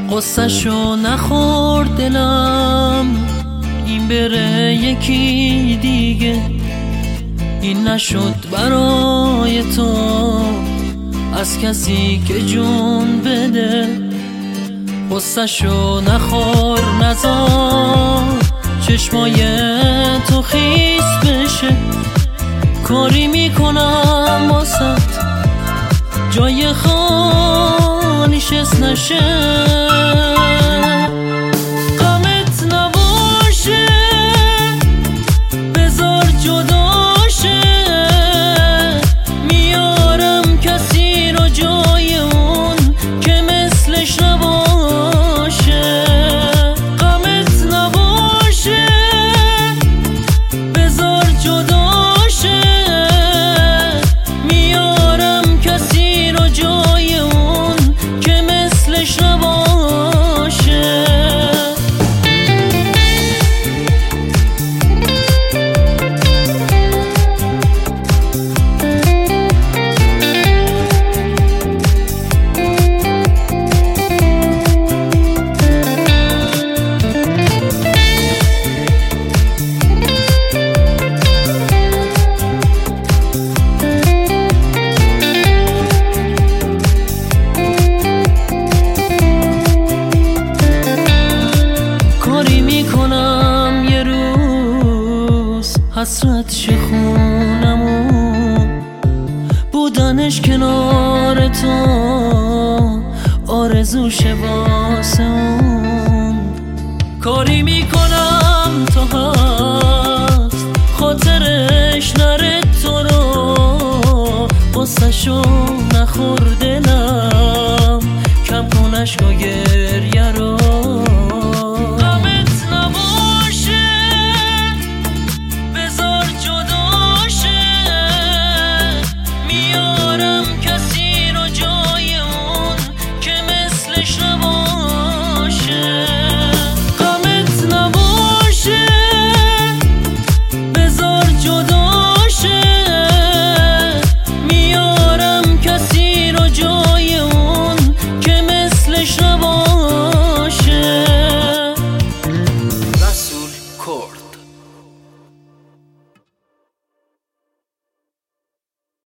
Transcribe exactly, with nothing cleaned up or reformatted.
قصه‌شو نخورد دلم، این بره یکی دیگه. این نشد برای تو از کسی که جون بده. قصه‌شو نخور نذار چشمای تو خیس بشه. کاری میکنم واسط جای خالیش اس نشه. غمت نباشه بذار جداشه، میارم کسی رو جای اون که مثلش نباشه. غمت نباشه بذار جداشه، میارم کسی رو جای اون که مثلش نباشه. حسرت شخونمون بودنش کنار تو، آرزوش واسه اون. کاری میکنم تا هست خاطرش نره تو رو. قصه‌شو نخور دلم، کم کن اشکای